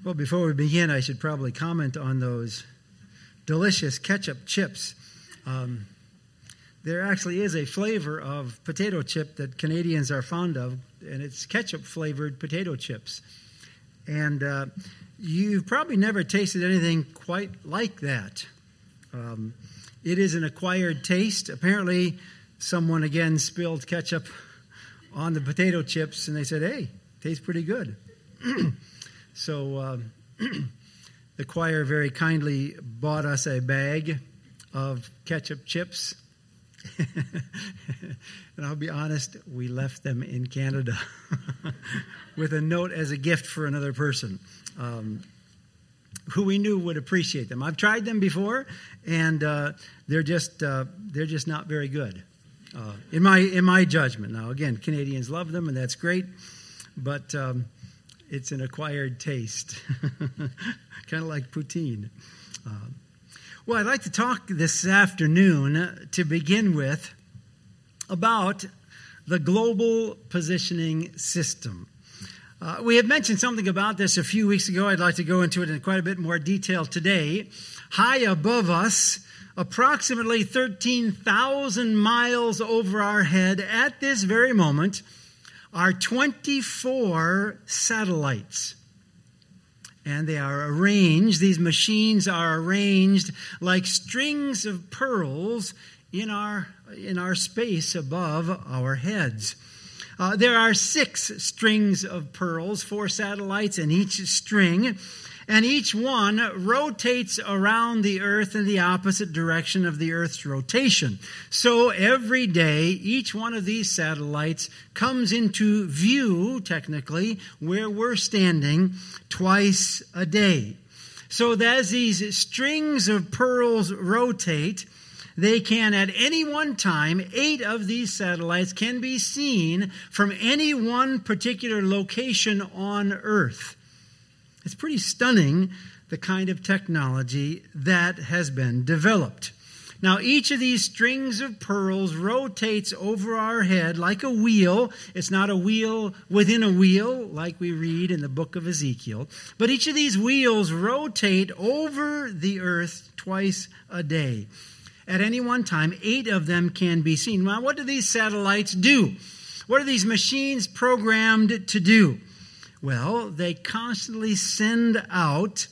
Well, before we begin, I should probably comment on those delicious ketchup chips. There actually is a flavor of potato chip that Canadians are fond of, and it's ketchup-flavored potato chips. And you've probably never tasted anything quite like that. It is an acquired taste. Apparently, someone again spilled ketchup on the potato chips, and they said, hey, tastes pretty good. So the choir very kindly bought us a bag of ketchup chips. And I'll be honest, we left them in Canada with a note as a gift for another person who we knew would appreciate them. I've tried them before, and they're just not very good in my judgment. Now, again, Canadians love them, and that's great, but it's an acquired taste, kind of like poutine. Well, I'd like to talk this afternoon, to begin with, about the global positioning system. We had mentioned something about this a few weeks ago. I'd like to go into it in quite a bit more detail today. High above us, approximately 13,000 miles over our head at this very moment, are 24 satellites. And they are arranged, these machines are arranged like strings of pearls in our space above our heads. There are 6 strings of pearls, 4 satellites in each string, and each one rotates around the earth in the opposite direction of the earth's rotation. So every day, each one of these satellites comes into view, technically, where we're standing twice a day. So that as these strings of pearls rotate, they can, at any one time, 8 of these satellites can be seen from any one particular location on Earth. It's pretty stunning, the kind of technology that has been developed. Now, each of these strings of pearls rotates over our head like a wheel. It's not a wheel within a wheel, like we read in the book of Ezekiel. But each of these wheels rotate over the earth twice a day. At any one time, 8 of them can be seen. Now, what do these satellites do? What are these machines programmed to do? Well, they constantly send out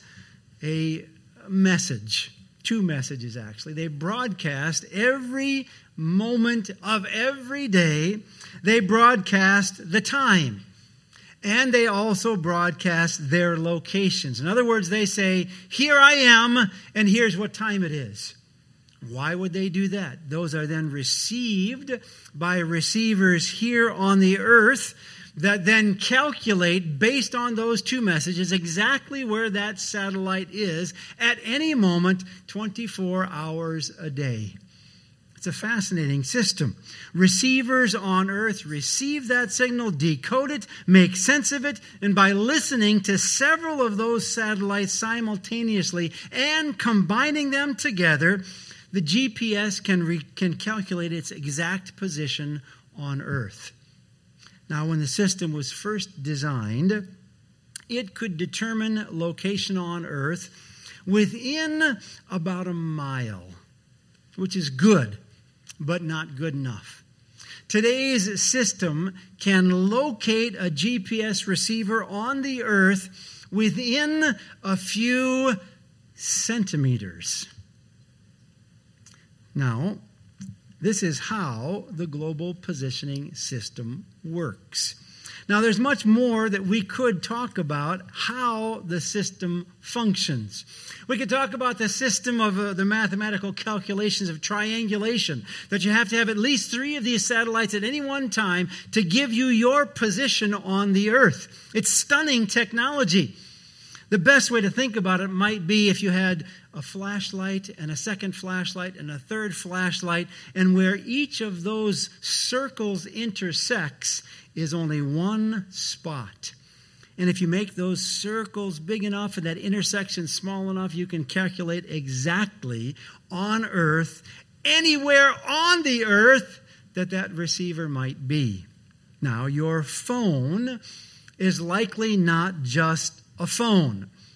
a message, 2 messages actually. They broadcast every moment of every day. They broadcast the time. And they also broadcast their locations. In other words, they say, here I am, and here's what time it is. Why would they do that? Those are then received by receivers here on the earth that then calculate, based on those 2 messages, exactly where that satellite is at any moment, 24 hours a day. It's a fascinating system. Receivers on earth receive that signal, decode it, make sense of it, and by listening to several of those satellites simultaneously and combining them together, the GPS can calculate its exact position on Earth. Now, when the system was first designed, it could determine location on Earth within about a mile, which is good, but not good enough. Today's system can locate a GPS receiver on the Earth within a few centimeters. Now, this is how the global positioning system works. Now, there's much more that we could talk about how the system functions. We could talk about the system of the mathematical calculations of triangulation, that you have to have at least 3 of these satellites at any one time to give you your position on the earth. It's stunning technology. The best way to think about it might be if you had a flashlight and a second flashlight and a third flashlight, and where each of those circles intersects is only one spot. And if you make those circles big enough and that intersection small enough, you can calculate exactly on Earth, anywhere on the earth, that receiver might be. Now, your phone is likely not just a phone.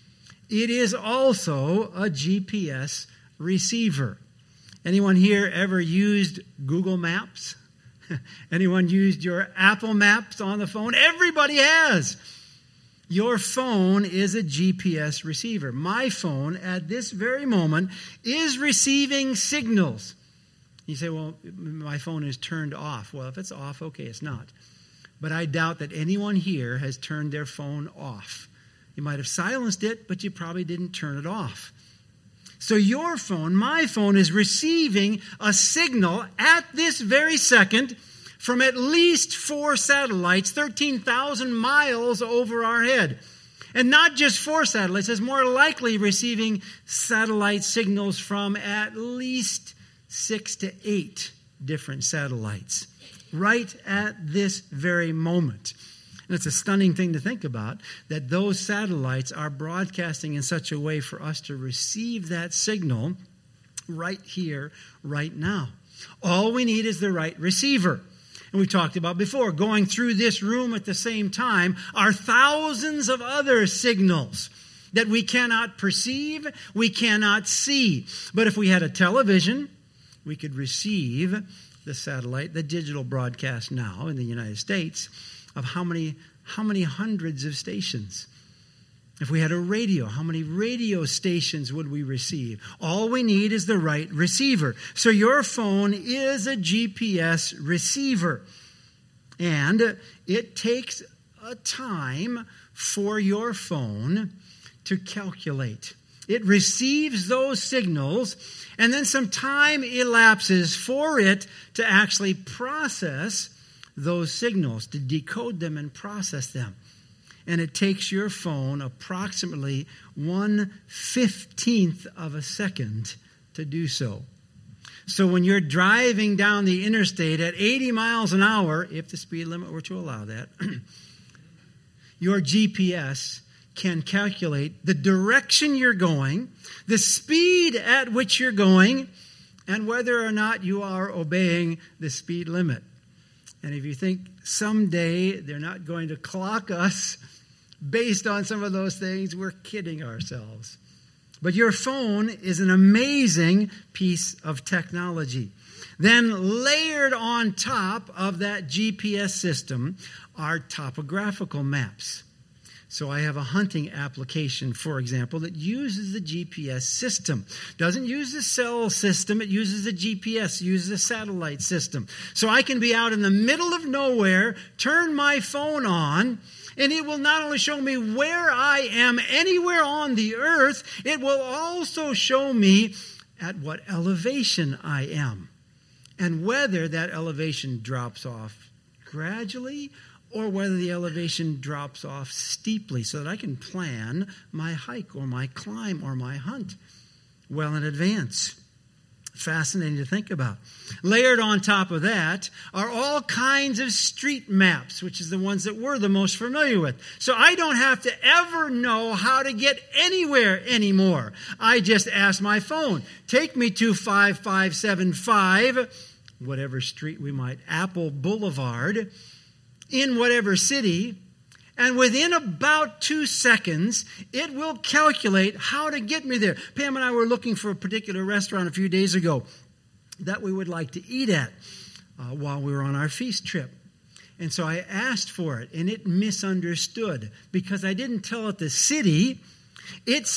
it is also a GPS receiver. Anyone here ever used Google Maps? Anyone used your Apple Maps on the phone? Everybody has. Your phone is a GPS receiver. My phone at this very moment is receiving signals. You say, well, my phone is turned off. Well, if it's off, okay, it's not. But I doubt that anyone here has turned their phone off. You might have silenced it, but you probably didn't turn it off. So your phone, my phone, is receiving a signal at this very second from at least 4 satellites, 13,000 miles over our head. And not just 4 satellites, it's more likely receiving satellite signals from at least 6 to 8 different satellites right at this very moment. And it's a stunning thing to think about, that those satellites are broadcasting in such a way for us to receive that signal right here, right now. All we need is the right receiver. And we talked about before, going through this room at the same time are thousands of other signals that we cannot perceive, we cannot see. But if we had a television, we could receive the satellite, the digital broadcast now in the United States of how many hundreds of stations. If we had a radio, how many radio stations would we receive? All we need is the right receiver. So your phone is a GPS receiver. And it takes a time for your phone to calculate. It receives those signals, and then some time elapses for it to actually process those signals, to decode them and process them. And it takes your phone approximately 1/15 of a second to do so. So when you're driving down the interstate at 80 miles an hour, if the speed limit were to allow that, your GPS can calculate the direction you're going, the speed at which you're going, and whether or not you are obeying the speed limit. And if you think someday they're not going to clock us based on some of those things, we're kidding ourselves. But your phone is an amazing piece of technology. Then layered on top of that GPS system are topographical maps. So I have a hunting application, for example, that uses the GPS system. Doesn't use the cell system, it uses the GPS, uses a satellite system. So I can be out in the middle of nowhere, turn my phone on, and it will not only show me where I am anywhere on the earth, it will also show me at what elevation I am, and whether that elevation drops off gradually or whether the elevation drops off steeply, so that I can plan my hike or my climb or my hunt well in advance. Fascinating to think about. Layered on top of that are all kinds of street maps, which is the ones that we're the most familiar with. So I don't have to ever know how to get anywhere anymore. I just ask my phone, take me to 5575, whatever street we might, Apple Boulevard, in whatever city, and within about 2 seconds, it will calculate how to get me there. Pam and I were looking for a particular restaurant a few days ago that we would like to eat at while we were on our feast trip. And so I asked for it, and it misunderstood because I didn't tell it the city. It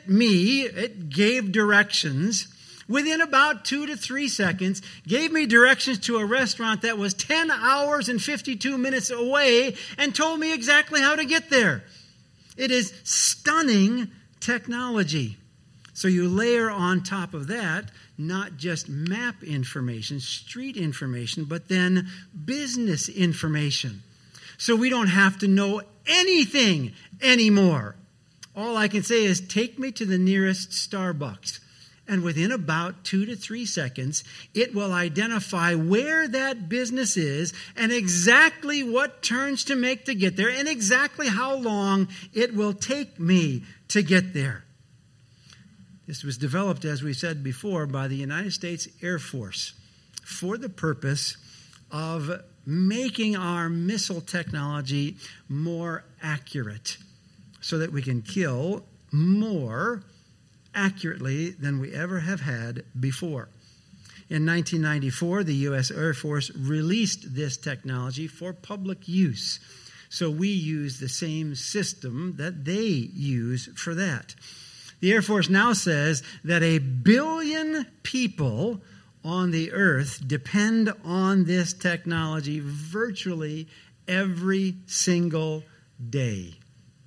gave directions. Within about 2 to 3 seconds, gave me directions to a restaurant that was 10 hours and 52 minutes away and told me exactly how to get there. It is stunning technology. So you layer on top of that not just map information, street information, but then business information. So we don't have to know anything anymore. All I can say is take me to the nearest Starbucks. And within about 2 to 3 seconds, it will identify where that business is and exactly what turns to make to get there and exactly how long it will take me to get there. This was developed, as we said before, by the United States Air Force for the purpose of making our missile technology more accurate so that we can kill more accurately than we ever have had before. In 1994, the U.S. Air Force released this technology for public use. So we use the same system that they use for that. The Air Force now says that 1 billion people on the earth depend on this technology virtually every single day.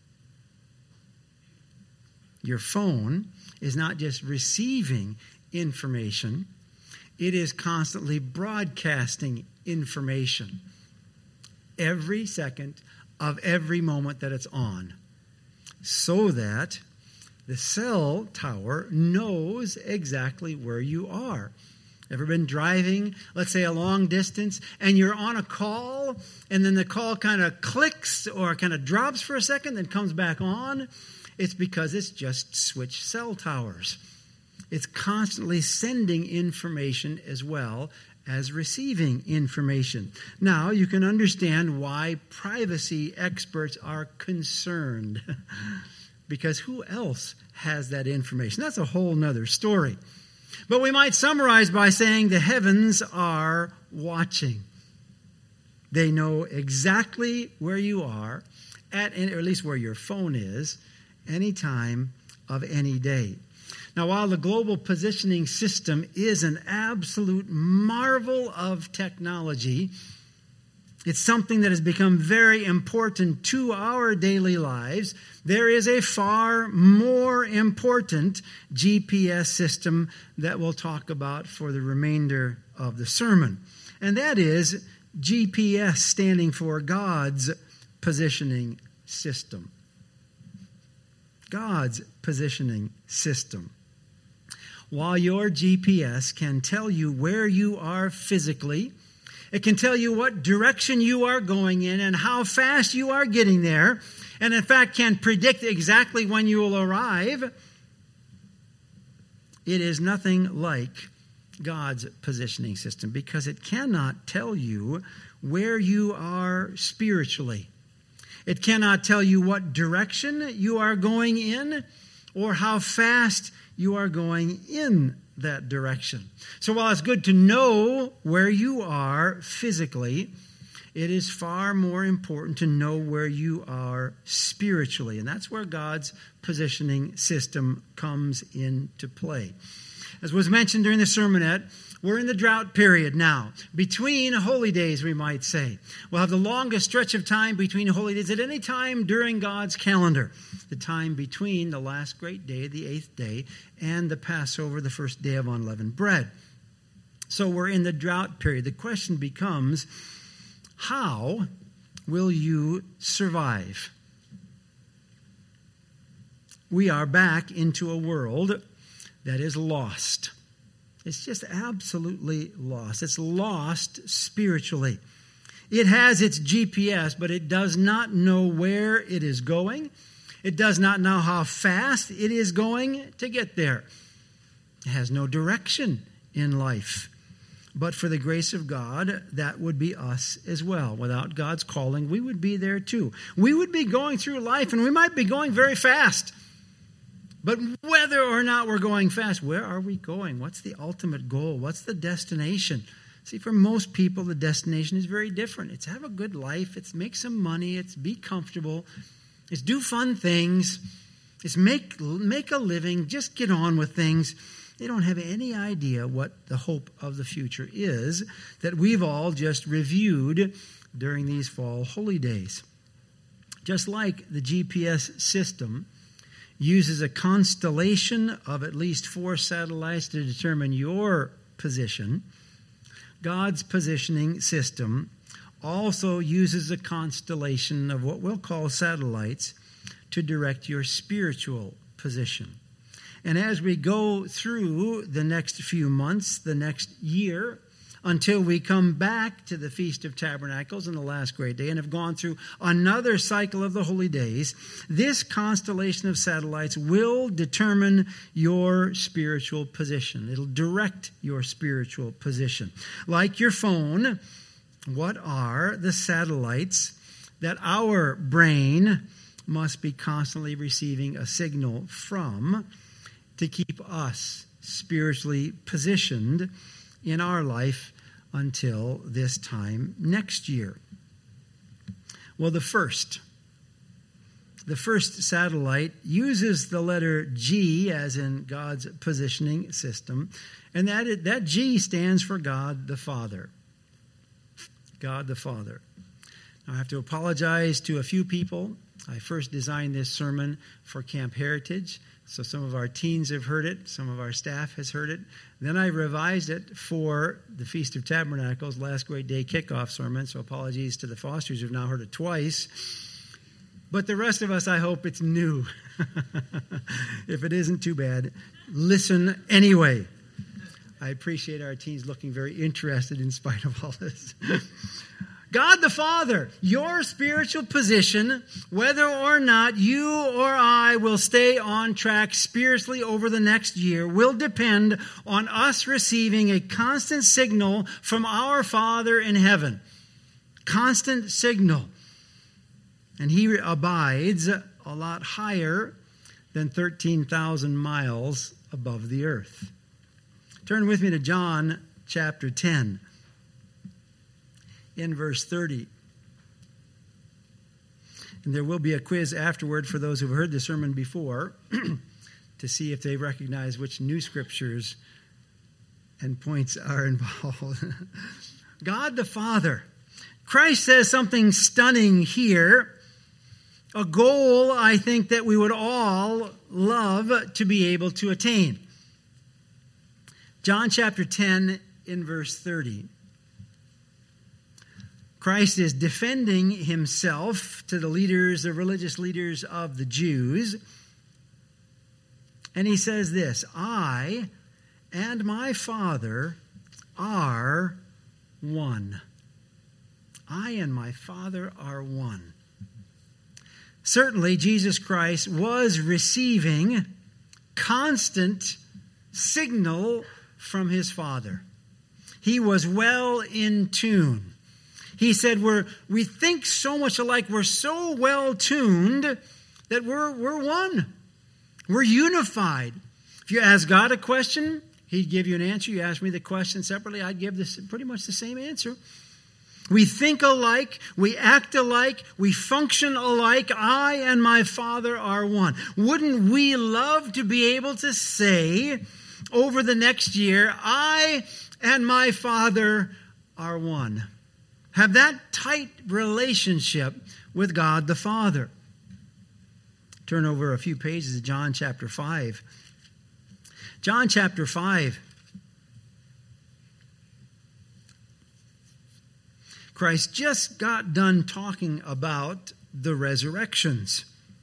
Your phone is not just receiving information, it is constantly broadcasting information every second of every moment that it's on, so that the cell tower knows exactly where you are. Ever been driving, let's say a long distance, and you're on a call, and then the call kind of clicks or kind of drops for a second, then comes back on? It's because it's just switched cell towers. It's constantly sending information as well as receiving information. Now, you can understand why privacy experts are concerned. Because who else has that information? That's a whole nother story. But we might summarize by saying the heavens are watching. They know exactly where you are, or at least where your phone is, any time of any day. Now, while the global positioning system is an absolute marvel of technology, it's something that has become very important to our daily lives. There is a far more important GPS system that we'll talk about for the remainder of the sermon. And that is GPS, standing for God's positioning system. God's positioning system. While your GPS can tell you where you are physically, it can tell you what direction you are going in and how fast you are getting there, and in fact can predict exactly when you will arrive, it is nothing like God's positioning system, because it cannot tell you where you are spiritually. It cannot tell you what direction you are going in or how fast you are going in that direction. So while it's good to know where you are physically, it is far more important to know where you are spiritually. And that's where God's positioning system comes into play. As was mentioned during the sermonette, we're in the drought period now. Between holy days, we might say. We'll have the longest stretch of time between holy days at any time during God's calendar. The time between the last great day, the 8th day, and the Passover, the first day of unleavened bread. So we're in the drought period. The question becomes, how will you survive? We are back into a world that is lost. It's just absolutely lost. It's lost spiritually. It has its GPS, but it does not know where it is going. It does not know how fast it is going to get there. It has no direction in life. But for the grace of God, that would be us as well. Without God's calling, we would be there too. We would be going through life, and we might be going very fast. But whether or not we're going fast, where are we going? What's the ultimate goal? What's the destination? See, for most people, the destination is very different. It's have a good life. It's make some money. It's be comfortable. It's do fun things. It's make a living. Just get on with things. They don't have any idea what the hope of the future is that we've all just reviewed during these fall holy days. Just like the GPS system uses a constellation of at least 4 satellites to determine your position, God's positioning system also uses a constellation of what we'll call satellites to direct your spiritual position. And as we go through the next few months, the next year, until we come back to the Feast of Tabernacles and the last great day and have gone through another cycle of the holy days, this constellation of satellites will determine your spiritual position. It'll direct your spiritual position. Like your phone, what are the satellites that our brain must be constantly receiving a signal from to keep us spiritually positioned in our life until this time next year. Well, the first satellite uses the letter G as in God's positioning system, and that G stands for God the Father. God the Father. Now, I have to apologize to a few people. I first designed this sermon for Camp Heritage, so some of our teens have heard it, some of our staff has heard it. Then I revised it for the Feast of Tabernacles, last Great Day kickoff sermon, so apologies to the Fosters who've now heard it twice. But the rest of us, I hope it's new. If it isn't too bad, listen anyway. I appreciate our teens looking very interested in spite of all this. God the Father, your spiritual position, whether or not you or I will stay on track spiritually over the next year, will depend on us receiving a constant signal from our Father in heaven. Constant signal. And He abides a lot higher than 13,000 miles above the earth. Turn with me to John chapter 10. In verse 30. And there will be a quiz afterward for those who've heard the sermon before to see if they recognize which new scriptures and points are involved. God the Father. Christ says something stunning here. A goal, I think, that we would all love to be able to attain. John chapter 10 in verse 30. Christ is defending himself to the religious leaders of the Jews. And he says this, I and my Father are one. I and my Father are one. Certainly, Jesus Christ was receiving constant signal from his Father. He was well in tune. He said, we think so much alike, we're so well tuned that we're one. We're unified. If you ask God a question, He'd give you an answer. You ask me the question separately, I'd give this pretty much the same answer. We think alike, we act alike, we function alike. I and my Father are one. Wouldn't we love to be able to say over the next year, I and my Father are one? Have that tight relationship with God the Father. Turn over a few pages to John chapter 5. John chapter 5. Christ just got done talking about the resurrections.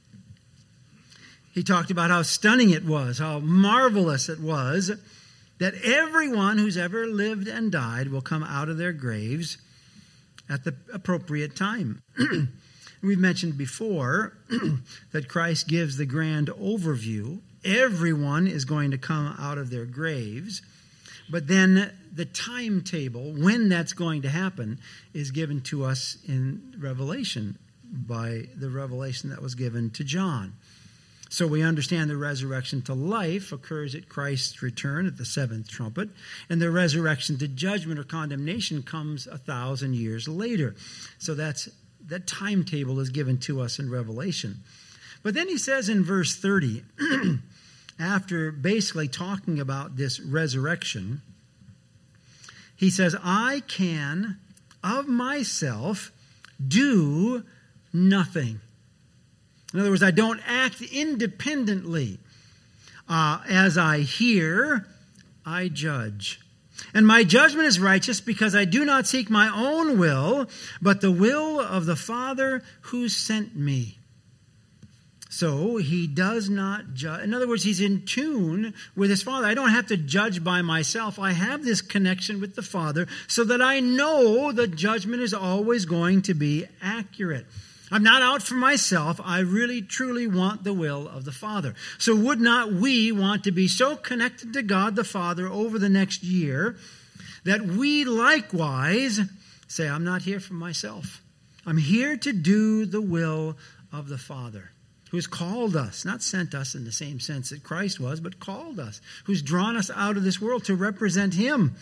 He talked about how stunning it was, how marvelous it was, that everyone who's ever lived and died will come out of their graves at the appropriate time. We've mentioned before that Christ gives the grand overview. Everyone is going to come out of their graves. But then the timetable, when that's going to happen, is given to us in Revelation by the revelation that was given to John. So we understand the resurrection to life occurs at Christ's return at the seventh trumpet, and the resurrection to judgment or condemnation comes 1,000 years later. So that timetable is given to us in Revelation. But then he says in verse 30, after basically talking about this resurrection, he says, I can of myself do nothing. In other words, I don't act independently. As I hear, I judge. And my judgment is righteous because I do not seek my own will, but the will of the Father who sent me. So he does not judge. In other words, he's in tune with his Father. I don't have to judge by myself. I have this connection with the Father so that I know the judgment is always going to be accurate. I'm not out for myself. I really, truly want the will of the Father. So would not we want to be so connected to God the Father over the next year that we likewise say, I'm not here for myself. I'm here to do the will of the Father, who's called us, not sent us in the same sense that Christ was, but called us, who's drawn us out of this world to represent him.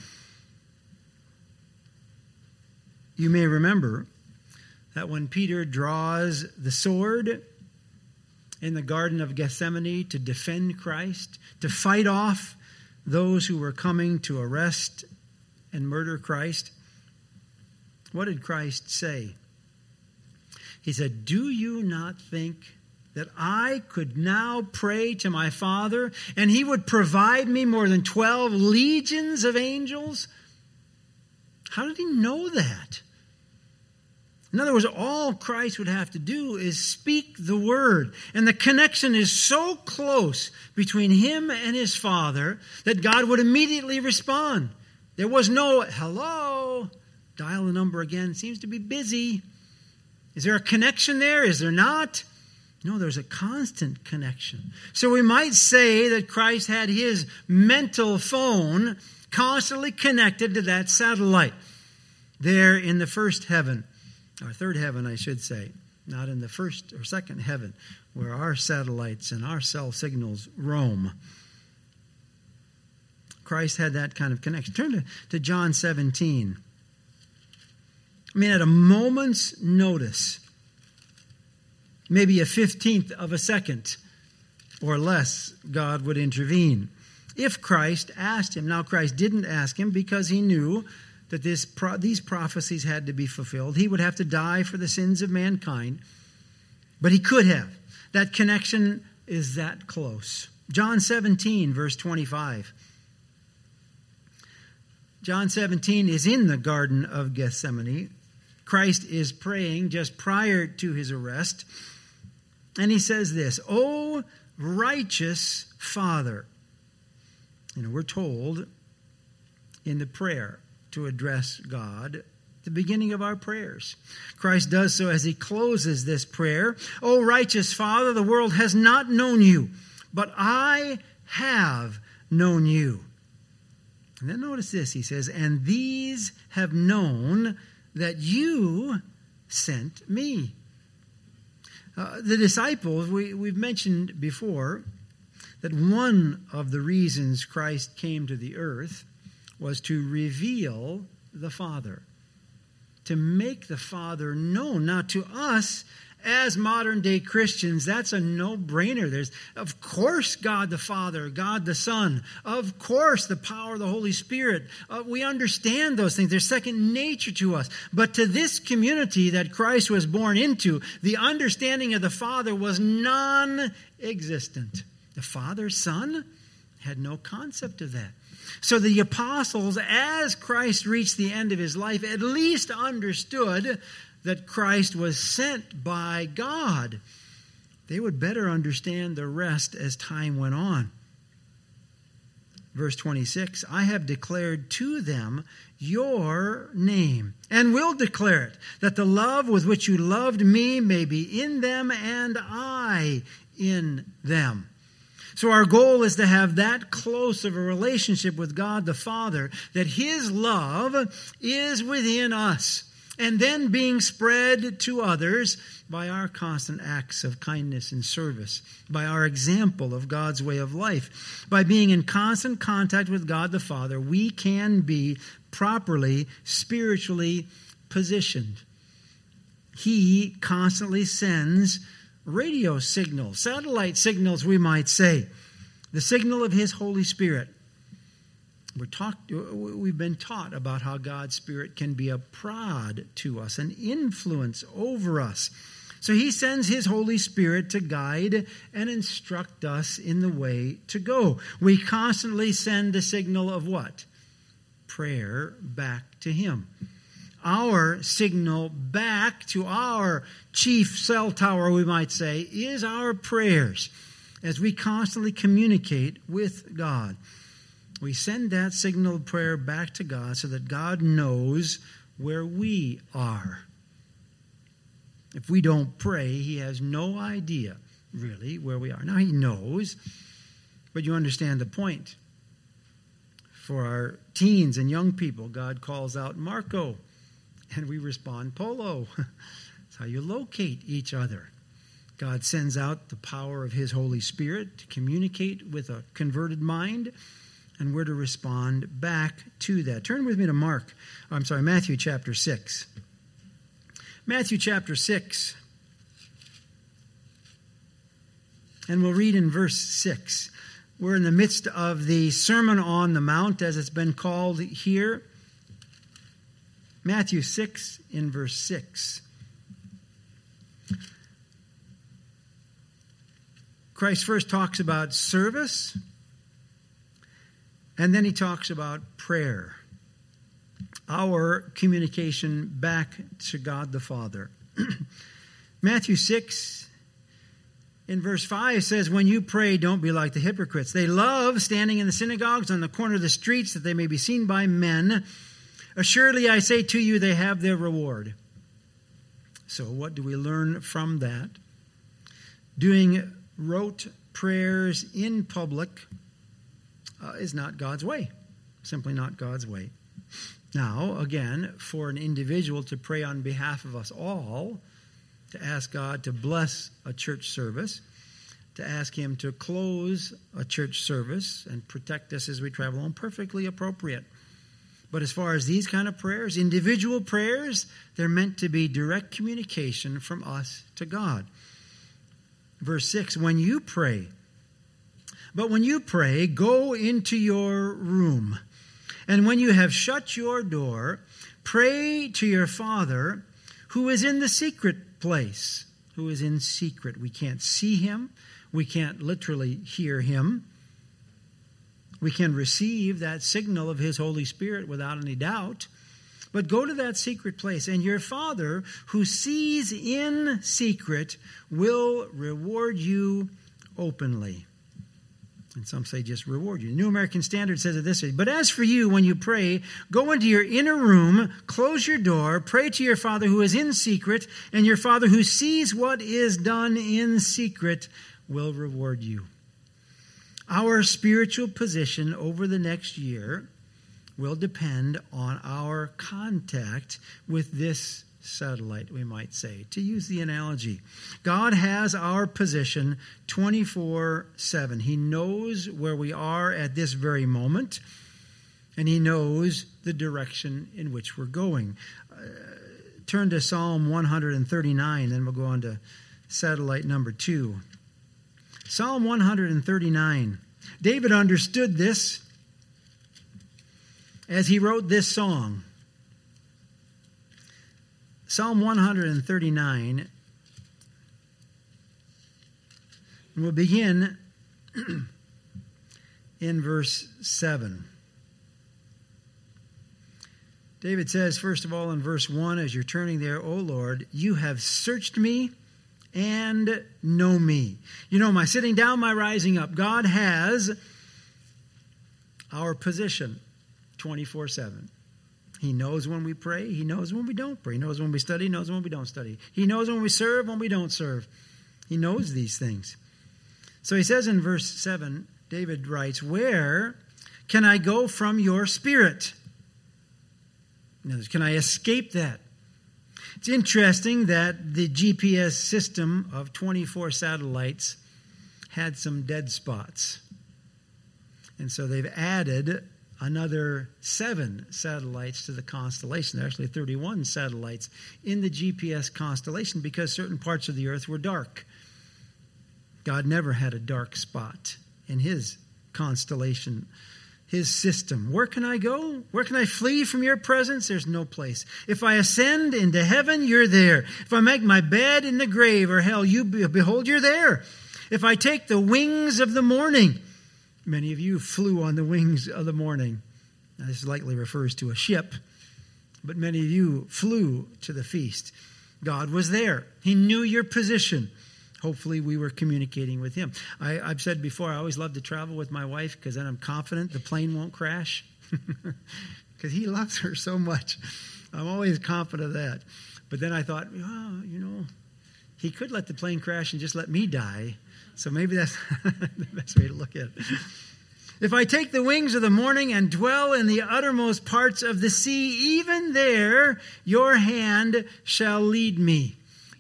You may remember that when Peter draws the sword in the Garden of Gethsemane to defend Christ, to fight off those who were coming to arrest and murder Christ, what did Christ say? He said, "Do you not think that I could now pray to my Father and he would provide me more than 12 legions of angels?" How did he know that? In other words, all Christ would have to do is speak the word. And the connection is so close between him and his Father that God would immediately respond. There was no, "Hello, dial the number again, seems to be busy." Is there a connection there? Is there not? No, there's a constant connection. So we might say that Christ had his mental phone constantly connected to that satellite there in the first heaven. Or third heaven, I should say, not in the first or second heaven, where our satellites and our cell signals roam. Christ had that kind of connection. Turn to John 17. I mean, at a moment's notice, maybe a 15th of a second or less, God would intervene. If Christ asked him. Now, Christ didn't ask him because he knew that these prophecies had to be fulfilled. He would have to die for the sins of mankind. But he could have. That connection is that close. John 17, verse 25. John 17 is in the Garden of Gethsemane. Christ is praying just prior to his arrest. And he says this, "O righteous Father." We're told in the prayer to address God at the beginning of our prayers. Christ does so as he closes this prayer. "O righteous Father, the world has not known you, but I have known you." And then notice this, he says, "And these have known that you sent me." The disciples, we've mentioned before that one of the reasons Christ came to the earth was to reveal the Father, to make the Father known. Now, to us, as modern-day Christians, that's a no-brainer. There's, of course, God the Father, God the Son, of course, the power of the Holy Spirit. We understand those things. They're second nature to us. But to this community that Christ was born into, the understanding of the Father was non-existent. The Father, Son, had no concept of that. So the apostles, as Christ reached the end of his life, at least understood that Christ was sent by God. They would better understand the rest as time went on. Verse 26, "I have declared to them your name, and will declare it, that the love with which you loved me may be in them, and I in them." So our goal is to have that close of a relationship with God the Father, that his love is within us, and then being spread to others by our constant acts of kindness and service, by our example of God's way of life. By being in constant contact with God the Father, we can be properly, spiritually positioned. He constantly sends radio signals, satellite signals, we might say, the signal of his Holy Spirit. We've been taught about how God's Spirit can be a prod to us, an influence over us. So he sends his Holy Spirit to guide and instruct us in the way to go. We constantly send the signal of what? Prayer back to him. Our signal back to our chief cell tower, we might say, is our prayers as we constantly communicate with God. We send that signal of prayer back to God so that God knows where we are. If we don't pray, he has no idea, really, where we are. Now, he knows, but you understand the point. For our teens and young people, God calls out Marco, and we respond Polo. That's how you locate each other. God sends out the power of his Holy Spirit to communicate with a converted mind, and we're to respond back to that. Turn with me to Matthew chapter 6. Matthew chapter 6. And we'll read in verse 6. We're in the midst of the Sermon on the Mount, as it's been called here. Matthew 6 in verse 6. Christ first talks about service, and then he talks about prayer, our communication back to God the Father. Matthew 6 in verse 5 says, when you pray, don't be like the hypocrites. They love standing in the synagogues on the corner of the streets that they may be seen by men. Assuredly, I say to you, they have their reward. So what do we learn from that? Doing rote prayers in public is not God's way. Simply not God's way. Now, again, for an individual to pray on behalf of us all, to ask God to bless a church service, to ask him to close a church service and protect us as we travel home, perfectly appropriate. But as far as these kind of prayers, individual prayers, they're meant to be direct communication from us to God. Verse 6, when you pray, go into your room. And when you have shut your door, pray to your Father who is in the secret place. Who is in secret. We can't see him. We can't literally hear him. We can receive that signal of his Holy Spirit without any doubt. But go to that secret place, and your Father who sees in secret will reward you openly. And some say just reward you. The New American Standard says it this way. But as for you, when you pray, go into your inner room, close your door, pray to your Father who is in secret, and your Father who sees what is done in secret will reward you. Our spiritual position over the next year will depend on our contact with this satellite, we might say, to use the analogy. God has our position 24/7. He knows where we are at this very moment, and he knows the direction in which we're going. Turn to Psalm 139, then we'll go on to satellite number 2. Psalm 139. David understood this as he wrote this song. Psalm 139. We'll begin in verse 7. David says, first of all, in verse 1, as you're turning there, O Lord, you have searched me and know me. You know my sitting down, my rising up. God has our position 24/7. He knows when we pray. He knows when we don't pray. He knows when we study. He knows when we don't study. He knows when we serve, when we don't serve. He knows these things. So he says in verse 7, David writes, where can I go from your spirit? In other words, can I escape that? It's interesting that the GPS system of 24 satellites had some dead spots. And so they've added another 7 satellites to the constellation. There are actually 31 satellites in the GPS constellation because certain parts of the earth were dark. God never had a dark spot in his constellation, his system. Where can I go? Where can I flee from your presence? There's no place. If I ascend into heaven, you're there. If I make my bed in the grave or hell, behold, you're there. If I take the wings of the morning, many of you flew on the wings of the morning. Now, this likely refers to a ship, but many of you flew to the feast. God was there. He knew your position. Hopefully we were communicating with him. I've said before, I always love to travel with my wife because then I'm confident the plane won't crash because he loves her so much. I'm always confident of that. But then I thought, he could let the plane crash and just let me die. So maybe that's the best way to look at it. If I take the wings of the morning and dwell in the uttermost parts of the sea, even there your hand shall lead me.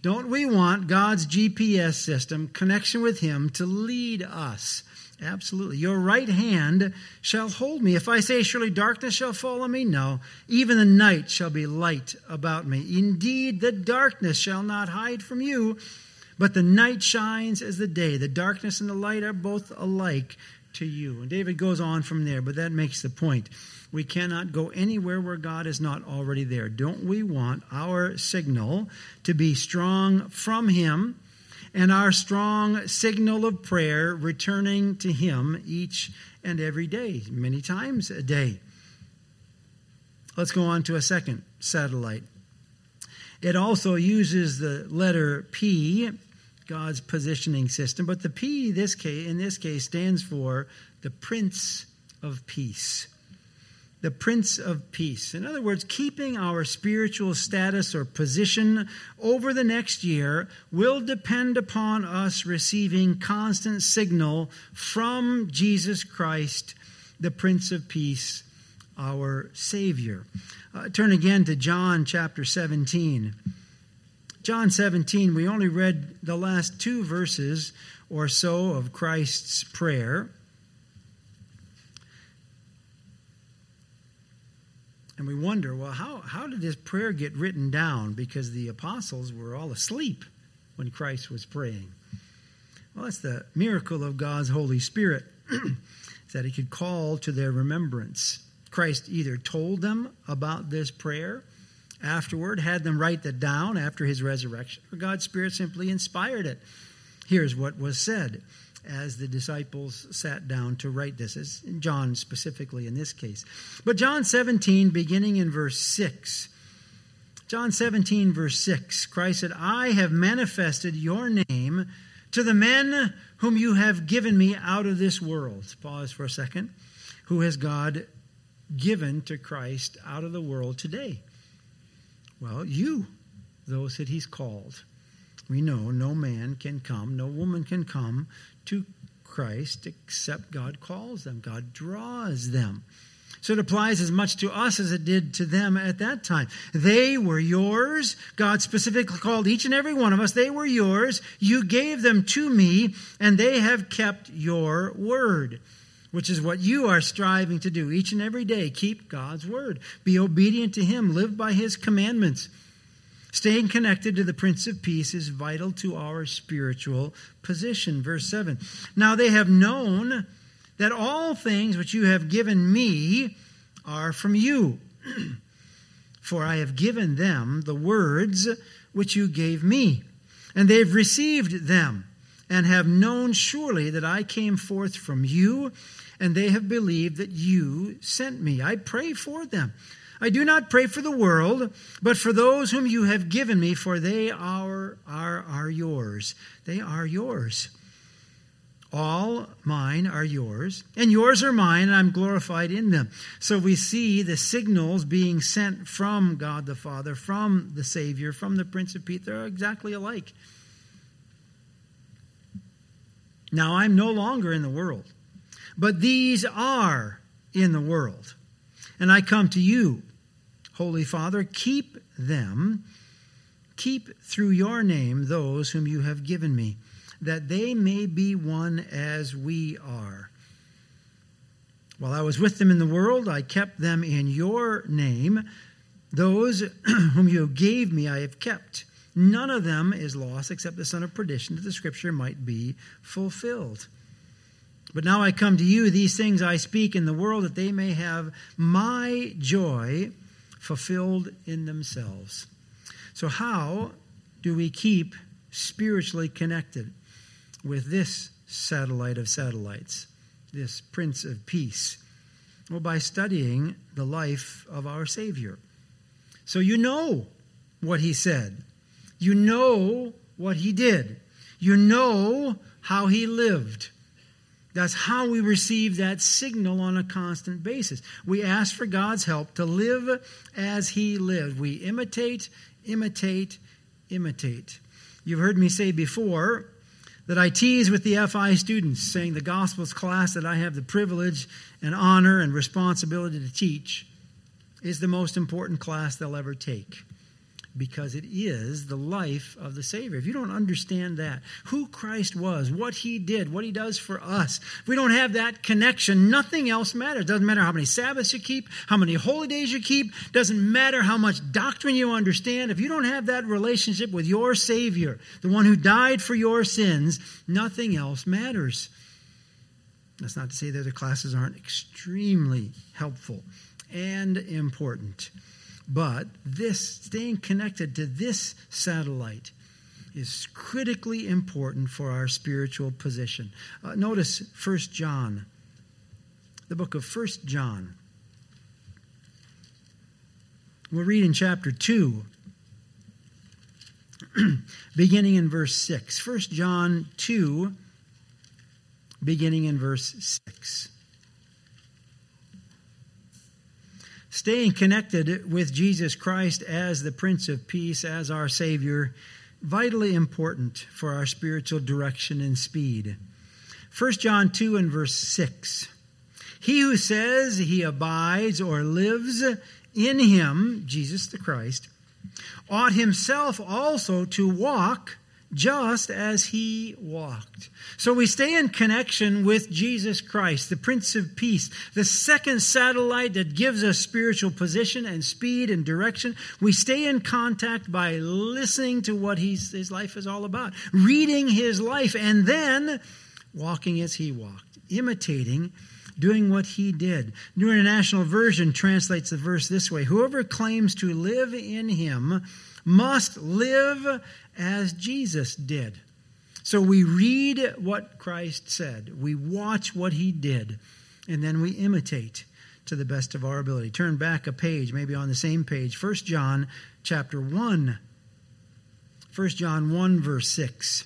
Don't we want God's GPS system, connection with Him, to lead us? Absolutely. Your right hand shall hold me. If I say, surely darkness shall fall on me, no. Even the night shall be light about me. Indeed, the darkness shall not hide from you, but the night shines as the day. The darkness and the light are both alike to you. And David goes on from there, but that makes the point. We cannot go anywhere where God is not already there. Don't we want our signal to be strong from Him, and our strong signal of prayer returning to Him each and every day, many times a day? Let's go on to a second satellite. It also uses the letter P, God's positioning system, but the P in this case stands for the Prince of Peace. The Prince of Peace. In other words, keeping our spiritual status or position over the next year will depend upon us receiving constant signal from Jesus Christ, the Prince of Peace, our Savior. Turn again to John chapter 17. John 17, we only read the last 2 verses or so of Christ's prayer. And we wonder, well, how did this prayer get written down? Because the apostles were all asleep when Christ was praying. Well, that's the miracle of God's Holy Spirit, that He could call to their remembrance. Christ either told them about this prayer afterward, had them write that down after His resurrection, or God's Spirit simply inspired it. Here's what was said as the disciples sat down to write this, as John specifically in this case. But John 17, beginning in verse 6. John 17, verse 6, Christ said, I have manifested your name to the men whom you have given me out of this world. Pause for a second. Who has God given to Christ out of the world today? Well, you, those that He's called. We know no man can come, no woman can come to Christ except God calls them. God draws them. So it applies as much to us as it did to them at that time. They were yours. God specifically called each and every one of us. They were yours. You gave them to me, and they have kept your word, which is what you are striving to do each and every day. Keep God's word. Be obedient to Him. Live by His commandments. Staying connected to the Prince of Peace is vital to our spiritual position. Verse 7. Now they have known that all things which you have given me are from you. For I have given them the words which you gave me, and they've received them, and have known surely that I came forth from you, and they have believed that you sent me. I pray for them. I do not pray for the world, but for those whom you have given me, for they are yours. They are yours. All mine are yours, and yours are mine, and I'm glorified in them. So we see the signals being sent from God the Father, from the Savior, from the Prince of Peace. They're exactly alike. Now I'm no longer in the world, but these are in the world. And I come to you, Holy Father, keep them, keep through your name those whom you have given me, that they may be one as we are. While I was with them in the world, I kept them in your name. Those whom you gave me I have kept. None of them is lost except the son of perdition, that the scripture might be fulfilled. But now I come to you, these things I speak in the world, that they may have my joy fulfilled in themselves. So how do we keep spiritually connected with this satellite of satellites, this Prince of Peace? Well, by studying the life of our Savior. So you know what He said. You know what He did. You know how He lived. That's how we receive that signal on a constant basis. We ask for God's help to live as He lived. We imitate, imitate, imitate. You've heard me say before that I tease with the FI students, saying the Gospels class that I have the privilege and honor and responsibility to teach is the most important class they'll ever take. because it is the life of the Savior. If you don't understand that, who Christ was, what he did, what he does for us, if we don't have that connection, nothing else matters. Doesn't matter how many Sabbaths you keep, how many holy days you keep, doesn't matter how much doctrine you understand. If you don't have that relationship with your Savior, the one who died for your sins, nothing else matters. That's not to say that the classes aren't extremely helpful and important. But staying connected to this satellite is critically important for our spiritual position. Notice 1 John, the book of 1 John. We'll read in chapter 2, beginning in verse 6. 1 John 2, beginning in verse 6. Staying connected with Jesus Christ as the Prince of Peace, as our Savior, vitally important for our spiritual direction and speed. 1 John 2 and verse 6. He who says he abides or lives in him, Jesus the Christ, ought himself also to walk just as he walked. So we stay in connection with Jesus Christ, the Prince of Peace, the second satellite that gives us spiritual position and speed and direction. We stay in contact by listening to what his life is all about, reading his life, and then walking as he walked, imitating, doing what he did. New International Version translates the verse this way: whoever claims to live in him must live as Jesus did. So we read what Christ said, we watch what he did, and then we imitate to the best of our ability. Turn back a page, maybe on the same page, 1 John chapter 1. 1 John 1 verse 6.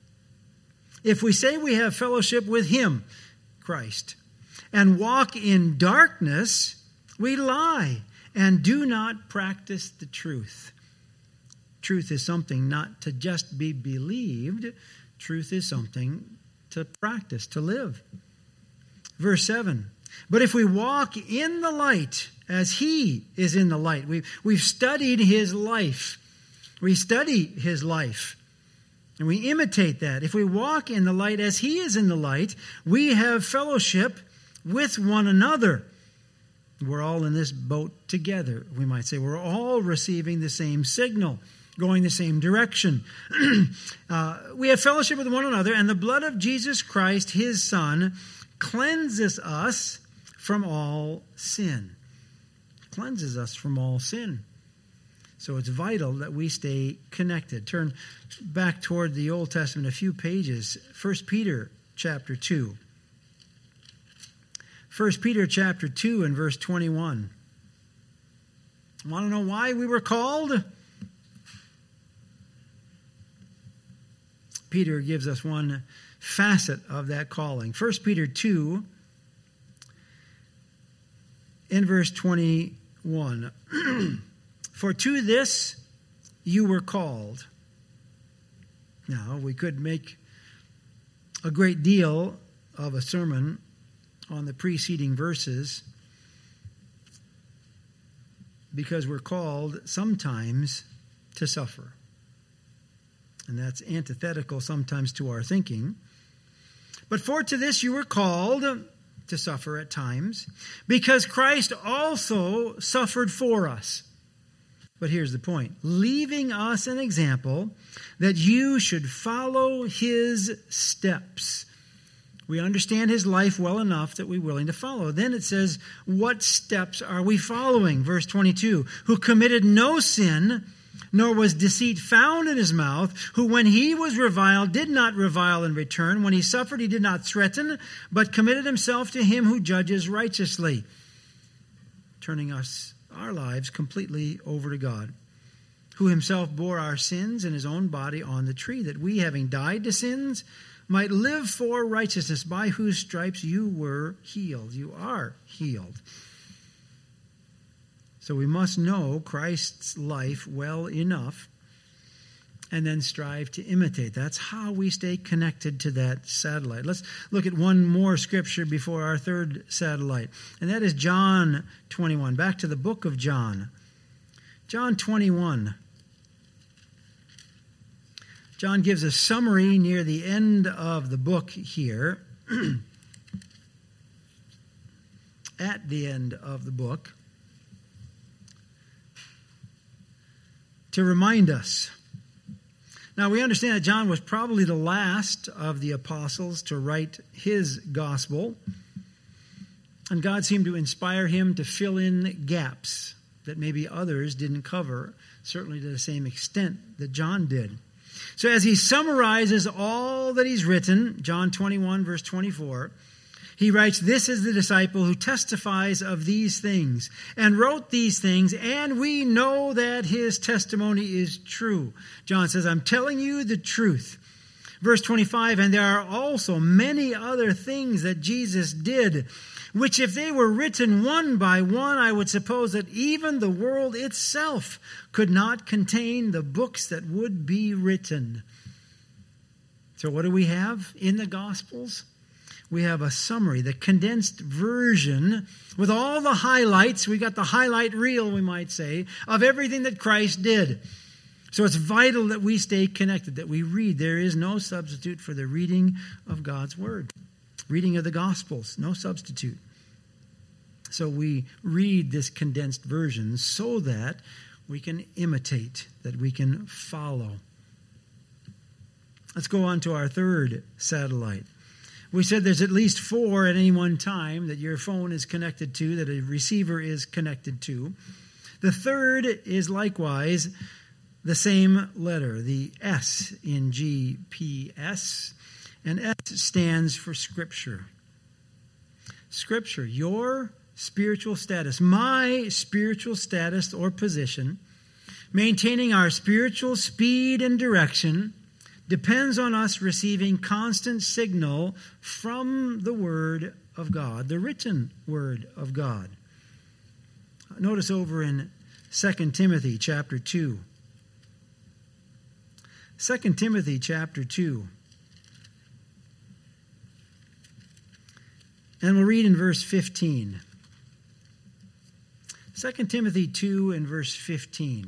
If we say we have fellowship with him, Christ, and walk in darkness, we lie and do not practice the truth. Truth is something not to just be believed. Truth is something to practice, to live. Verse 7. But if we walk in the light as he is in the light. We've studied his life. We study his life. And we imitate that. If we walk in the light as he is in the light, we have fellowship with one another. We're all in this boat together, we might say. We're all receiving the same signal, going the same direction. We have fellowship with one another, and the blood of Jesus Christ, his Son, cleanses us from all sin. Cleanses us from all sin. So it's vital that we stay connected. Turn back toward the Old Testament a few pages. 1 Peter chapter 2. 1 Peter chapter 2 and verse 21. Want to know why we were called? Peter gives us one facet of that calling. 1 Peter 2 in verse 21. For to this you were called. Now, we could make a great deal of a sermon on the preceding verses because we're called sometimes to suffer. And that's antithetical sometimes to our thinking. But for to this you were called to suffer at times, because Christ also suffered for us. But here's the point: leaving us an example that you should follow his steps. We understand his life well enough that we're willing to follow. Then it says, what steps are we following? Verse 22, who committed no sin, nor was deceit found in his mouth, who when he was reviled did not revile in return. When he suffered, he did not threaten, but committed himself to him who judges righteously, turning our lives completely over to God, who himself bore our sins in his own body on the tree, that we, having died to sins, might live for righteousness, by whose stripes you were healed. You are healed. So we must know Christ's life well enough and then strive to imitate. That's how we stay connected to that satellite. Let's look at one more scripture before our third satellite, and that is John 21. Back to the book of John. John 21. John gives a summary near the end of the book here. At the end of the book, to remind us. Now, we understand that John was probably the last of the apostles to write his gospel, and God seemed to inspire him to fill in gaps that maybe others didn't cover, certainly to the same extent that John did. So as he summarizes all that he's written, John 21, verse 24, he writes, "This is the disciple who testifies of these things and wrote these things, and we know that his testimony is true." John says, I'm telling you the truth. Verse 25, "And there are also many other things that Jesus did, which if they were written one by one, I would suppose that even the world itself could not contain the books that would be written." So what do we have in the Gospels? We have a summary, the condensed version with all the highlights. We got the highlight reel, we might say, of everything that Christ did. So it's vital that we stay connected, that we read. There is no substitute for the reading of God's Word. Reading of the Gospels, no substitute. So we read this condensed version so that we can imitate, that we can follow. Let's go on to our third satellite. We said there's at least 4 at any one time that your phone is connected to, that a receiver is connected to. The third is likewise the same letter, the S in GPS, and S stands for Scripture. Scripture, your spiritual status, my spiritual status or position, maintaining our spiritual speed and direction, depends on us receiving constant signal from the Word of God, the written Word of God. Notice over in 2 Timothy chapter 2. 2 Timothy chapter 2. And we'll read in verse 15. 2 Timothy 2 and verse 15.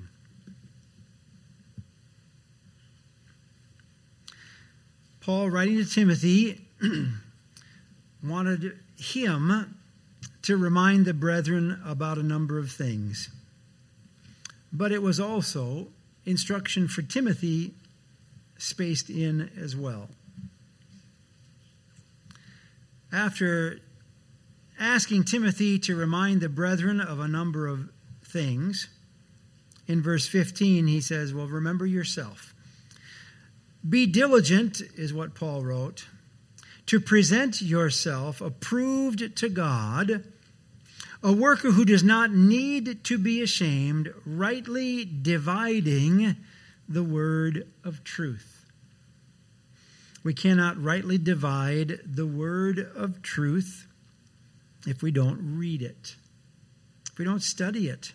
Paul, writing to Timothy, wanted him to remind the brethren about a number of things. But it was also instruction for Timothy spaced in as well. After asking Timothy to remind the brethren of a number of things, in verse 15 he says, well, remember yourself. Be diligent, is what Paul wrote, to present yourself approved to God, a worker who does not need to be ashamed, rightly dividing the word of truth. We cannot rightly divide the word of truth if we don't read it, if we don't study it.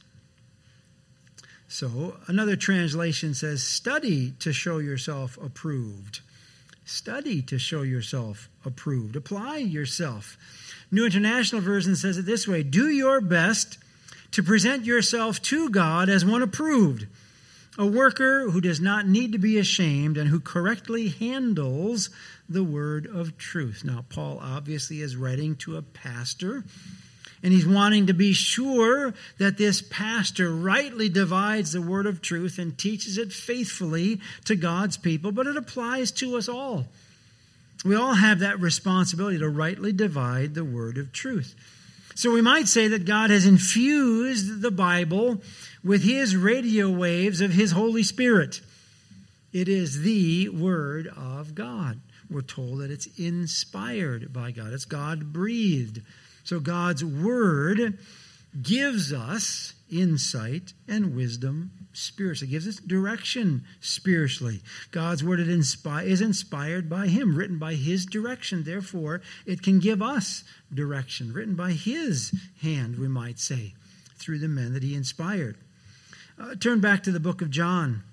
So another translation says, study to show yourself approved. Study to show yourself approved. Apply yourself. New International Version says it this way, do your best to present yourself to God as one approved, a worker who does not need to be ashamed and who correctly handles the word of truth. Now, Paul obviously is writing to a pastor, and he's wanting to be sure that this pastor rightly divides the word of truth and teaches it faithfully to God's people, but it applies to us all. We all have that responsibility to rightly divide the word of truth. So we might say that God has infused the Bible with his radio waves of his Holy Spirit. It is the Word of God. We're told that it's inspired by God. It's God-breathed. So God's Word gives us insight and wisdom spiritually. It gives us direction spiritually. God's Word is inspired by him, written by his direction. Therefore, it can give us direction, written by his hand, we might say, through the men that he inspired. Turn back to the book of John.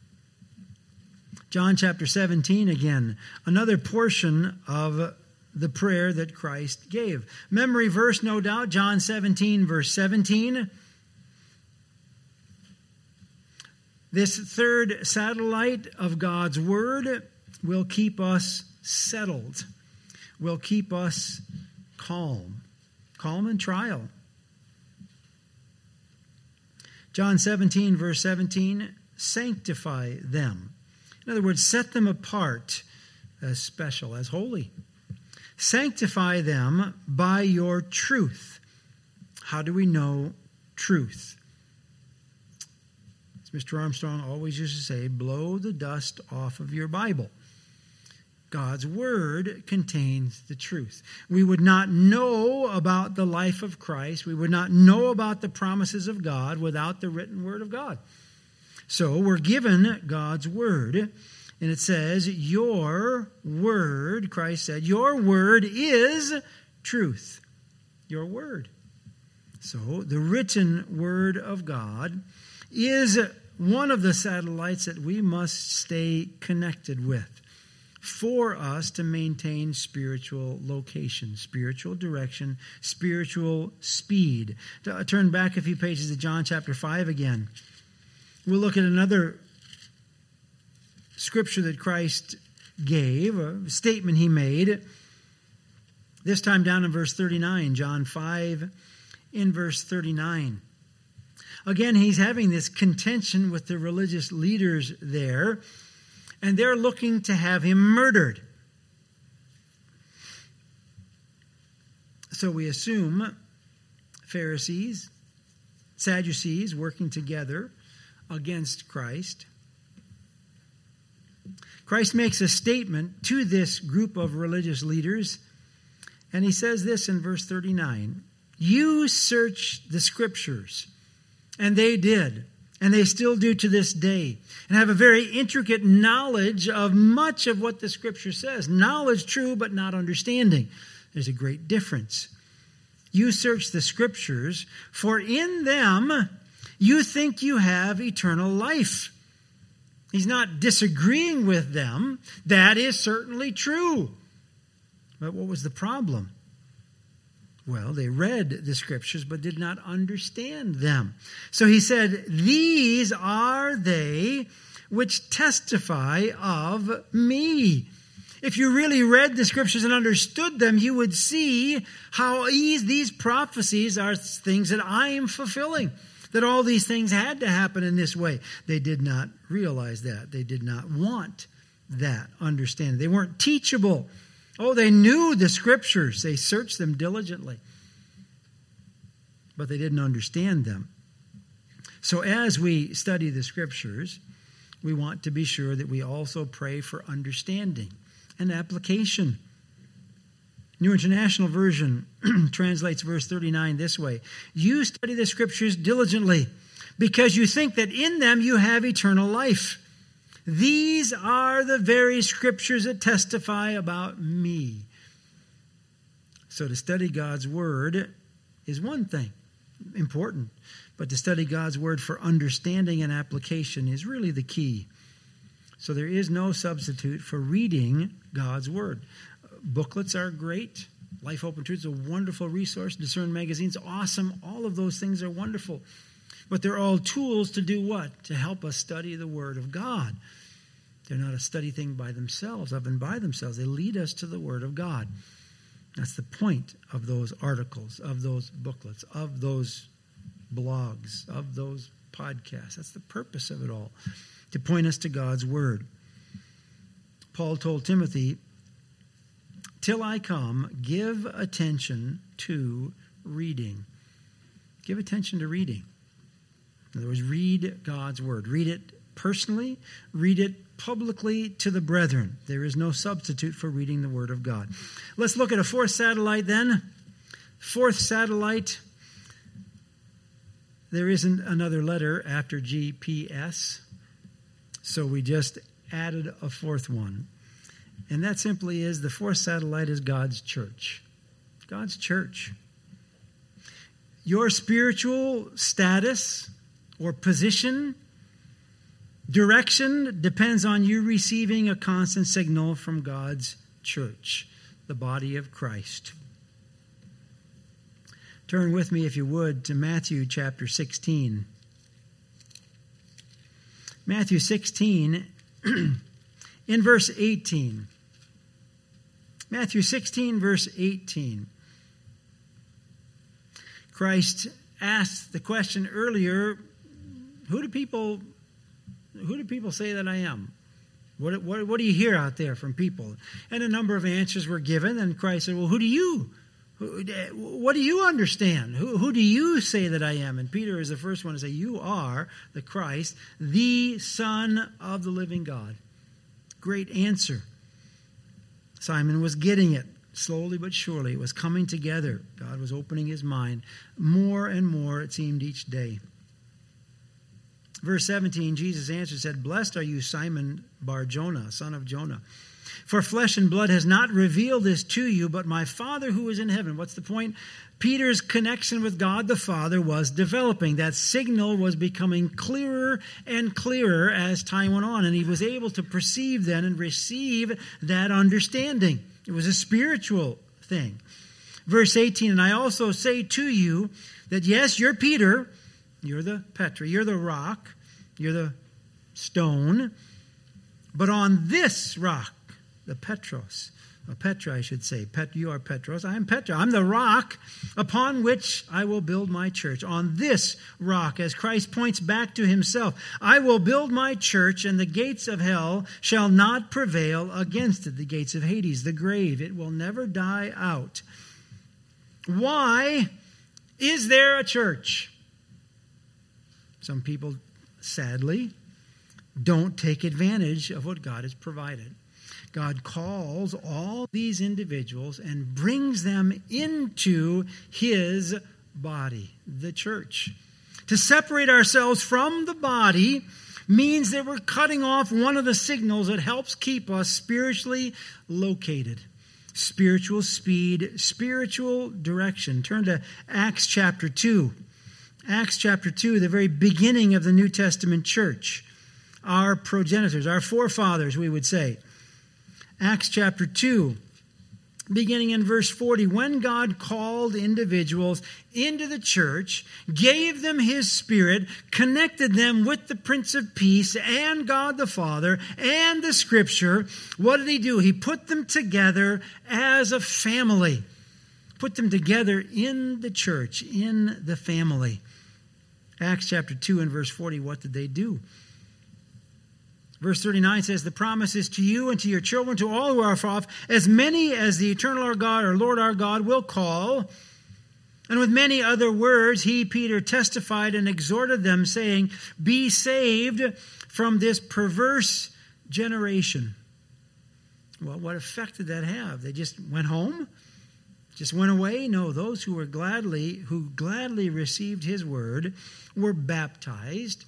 John chapter 17 again. Another portion of the prayer that Christ gave. Memory verse, no doubt, John 17, verse 17. This third satellite of God's Word will keep us settled, will keep us calm in trial. John 17, verse 17, sanctify them. In other words, set them apart as special, as holy. Sanctify them by your truth. How do we know truth? As Mr. Armstrong always used to say, blow the dust off of your Bible. God's Word contains the truth. We would not know about the life of Christ. We would not know about the promises of God without the written Word of God. So we're given God's Word, and it says, your Word, Christ said, your Word is truth. Your Word. So the written Word of God is one of the satellites that we must stay connected with for us to maintain spiritual location, spiritual direction, spiritual speed. Turn back a few pages to John chapter 5 again. We'll look at another scripture that Christ gave, a statement he made, this time down in verse 39, John 5 in verse 39. Again, he's having this contention with the religious leaders there, and they're looking to have him murdered. So we assume Pharisees, Sadducees working together against Christ. Christ makes a statement to this group of religious leaders, and he says this in verse 39, you search the Scriptures, and they did, and they still do to this day, and have a very intricate knowledge of much of what the Scripture says. Knowledge true, but not understanding. There's a great difference. You search the Scriptures, for in them you think you have eternal life. He's not disagreeing with them. That is certainly true. But what was the problem? Well, they read the Scriptures but did not understand them. So he said, these are they which testify of me. If you really read the Scriptures and understood them, you would see how these prophecies are things that I am fulfilling. That all these things had to happen in this way. They did not realize that. They did not want that understanding. They weren't teachable. Oh, they knew the Scriptures. They searched them diligently. But they didn't understand them. So as we study the Scriptures, we want to be sure that we also pray for understanding and application. New International Version translates verse 39 this way. You study the Scriptures diligently because you think that in them you have eternal life. These are the very Scriptures that testify about me. So to study God's Word is one thing, important. But to study God's Word for understanding and application is really the key. So there is no substitute for reading God's Word. Booklets are great. Life Open Truth is a wonderful resource. Discern Magazine's awesome. All of those things are wonderful. But they're all tools to do what? To help us study the Word of God. They're not a study thing by themselves, of and by themselves. They lead us to the Word of God. That's the point of those articles, of those booklets, of those blogs, of those podcasts. That's the purpose of it all, to point us to God's Word. Paul told Timothy, till I come, give attention to reading. Give attention to reading. In other words, read God's Word. Read it personally. Read it publicly to the brethren. There is no substitute for reading the Word of God. Let's look at a fourth satellite then. Fourth satellite. There isn't another letter after GPS, so we just added a fourth one. And that simply is the fourth satellite is God's church. God's church. Your spiritual status or position, direction depends on you receiving a constant signal from God's church, the body of Christ. Turn with me, if you would, to Matthew chapter 16. Matthew 16, in verse 18. Matthew 16, verse 18. Christ asked the question earlier, who do people say that I am? What do you hear out there from people? And a number of answers were given, and Christ said, well, what do you understand? Who do you say that I am? And Peter is the first one to say, you are the Christ, the Son of the living God. Great answer. Simon was getting it. Slowly but surely, it was coming together. God was opening his mind more and more, it seemed, each day. Verse 17, Jesus answered, said, blessed are you, Simon Bar-Jonah, son of Jonah. For flesh and blood has not revealed this to you, but my Father who is in heaven. What's the point? Peter's connection with God the Father was developing. That signal was becoming clearer and clearer as time went on, and he was able to perceive then and receive that understanding. It was a spiritual thing. Verse 18, and I also say to you that yes, you're Peter, you're the Petra, you're the rock, you're the stone, but on this rock, the Petros, or Petra I should say, you are Petros, I am Petra, I'm the rock upon which I will build my church. On this rock, as Christ points back to himself, I will build my church, and the gates of hell shall not prevail against it. The gates of Hades, the grave, it will never die out. Why is there a church? Some people, sadly, don't take advantage of what God has provided. God calls all these individuals and brings them into his body, the church. To separate ourselves from the body means that we're cutting off one of the signals that helps keep us spiritually located. Spiritual speed, spiritual direction. Turn to Acts chapter 2. Acts chapter 2, the very beginning of the New Testament church. Our progenitors, our forefathers, we would say. Acts chapter 2, beginning in verse 40, when God called individuals into the church, gave them his Spirit, connected them with the Prince of Peace and God the Father and the Scripture, what did he do? He put them together as a family. Put them together in the church, in the family. Acts chapter 2 and verse 40, what did they do? Verse 39 says, the promise is to you and to your children, to all who are far off, as many as the eternal our God, our Lord our God, will call. And with many other words, he, Peter, testified and exhorted them, saying, be saved from this perverse generation. Well, what effect did that have? They just went home? Just went away? No, those who gladly received his word were baptized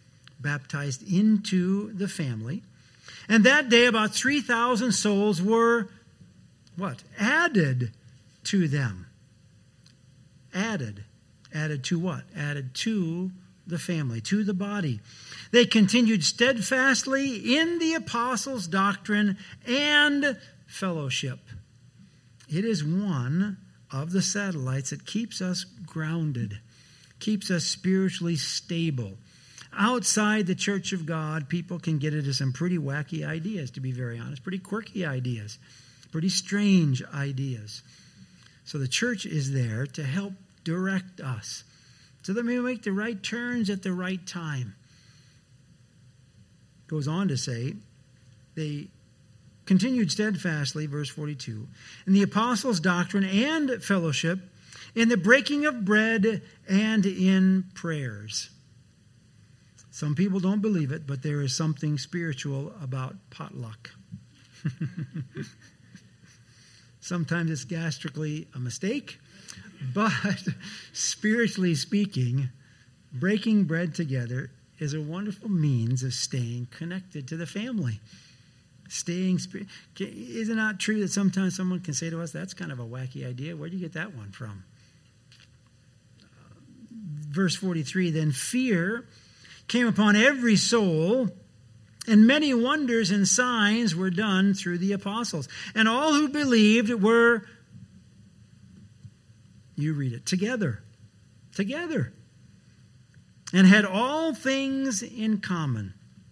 into the family. And that day about 3,000 souls were, what? Added to them. Added. Added to what? Added to the family, to the body. They continued steadfastly in the apostles' doctrine and fellowship. It is one of the satellites that keeps us grounded, keeps us spiritually stable. Outside the church of God, people can get into some pretty wacky ideas, to be very honest, pretty quirky ideas, pretty strange ideas. So the church is there to help direct us so that we make the right turns at the right time. Goes on to say, they continued steadfastly, verse 42, in the apostles' doctrine and fellowship, in the breaking of bread and in prayers. Some people don't believe it, but there is something spiritual about potluck. Sometimes it's gastrically a mistake, but spiritually speaking, breaking bread together is a wonderful means of staying connected to the family. Isn't it not true that sometimes someone can say to us, that's kind of a wacky idea? Where do you get that one from? Verse 43, then fear came upon every soul, and many wonders and signs were done through the apostles. And all who believed were, you read it, together, and had all things in common.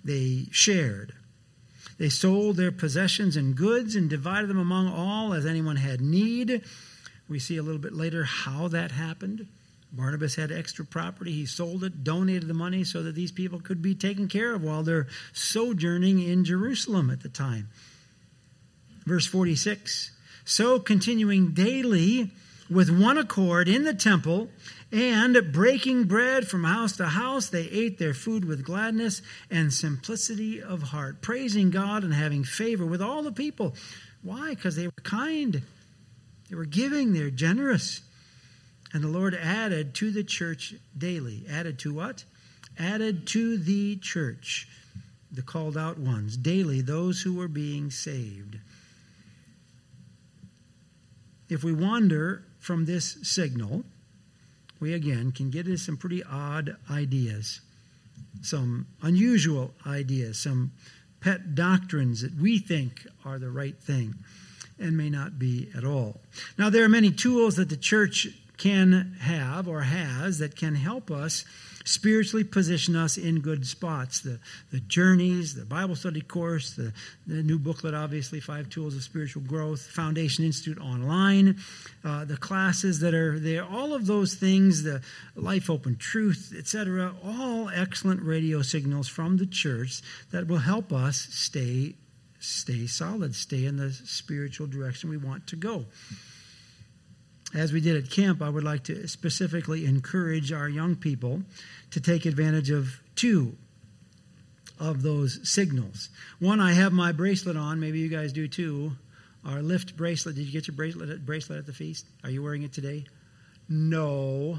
They shared. They sold their possessions and goods and divided them among all as anyone had need. We see a little bit later how that happened. Barnabas had extra property. He sold it, donated the money so that these people could be taken care of while they're sojourning in Jerusalem at the time. Verse 46, so continuing daily with one accord in the temple and breaking bread from house to house, they ate their food with gladness and simplicity of heart, praising God and having favor with all the people. Why? Because they were kind. They were giving. They're generous. And the Lord added to the church daily. Added to what? Added to the church, the called out ones, daily, those who were being saved. If we wander from this signal, we again can get into some pretty odd ideas, some unusual ideas, some pet doctrines that we think are the right thing and may not be at all. Now, there are many tools that the church can have or has that can help us spiritually position us in good spots. The journeys, the Bible study course, the new booklet, obviously, 5 Tools of Spiritual Growth, Foundation Institute online, the classes that are there, all of those things, the Life Open Truth, etc., all excellent radio signals from the church that will help us stay solid, stay in the spiritual direction we want to go. As we did at camp, I would like to specifically encourage our young people to take advantage of 2 of those signals. One, I have my bracelet on. Maybe you guys do too. Our lift bracelet. Did you get your bracelet at the feast? Are you wearing it today? No.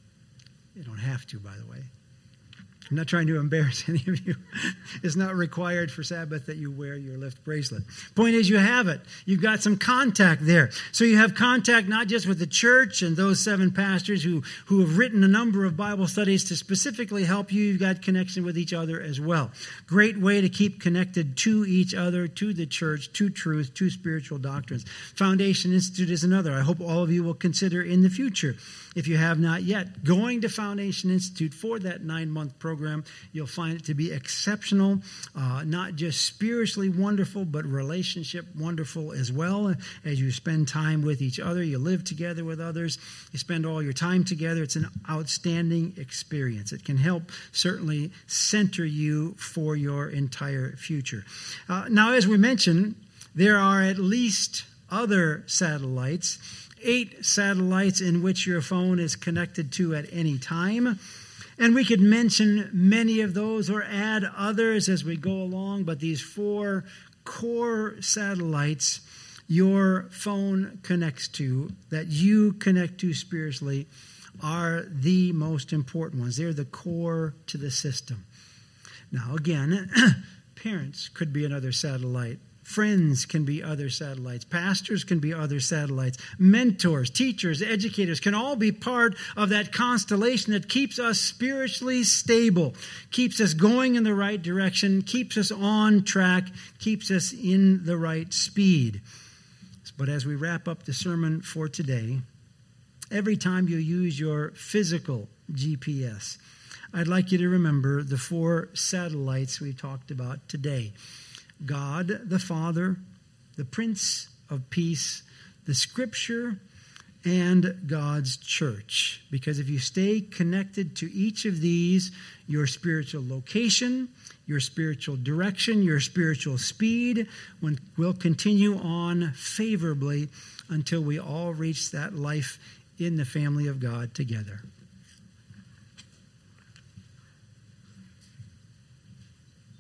You don't have to, by the way. I'm not trying to embarrass any of you. It's not required for Sabbath that you wear your lift bracelet. Point is, you have it. You've got some contact there. So you have contact not just with the church and those 7 pastors who have written a number of Bible studies to specifically help you. You've got connection with each other as well. Great way to keep connected to each other, to the church, to truth, to spiritual doctrines. Foundation Institute is another. I hope all of you will consider in the future, if you have not yet, going to Foundation Institute for that 9-month program. You'll find it to be exceptional, not just spiritually wonderful, but relationship wonderful as well. As you spend time with each other, you live together with others, you spend all your time together. It's an outstanding experience. It can help certainly center you for your entire future. Now, as we mentioned, there are at least other satellites, 8 satellites in which your phone is connected to at any time. And we could mention many of those or add others as we go along, but these 4 core satellites your phone connects to, that you connect to spiritually, are the most important ones. They're the core to the system. Now, again, parents could be another satellite. Friends can be other satellites. Pastors can be other satellites. Mentors, teachers, educators can all be part of that constellation that keeps us spiritually stable, keeps us going in the right direction, keeps us on track, keeps us in the right speed. But as we wrap up the sermon for today, every time you use your physical GPS, I'd like you to remember the 4 satellites we talked about today. God the Father, the Prince of Peace, the Scripture, and God's church. Because if you stay connected to each of these, your spiritual location, your spiritual direction, your spiritual speed will continue on favorably until we all reach that life in the family of God together.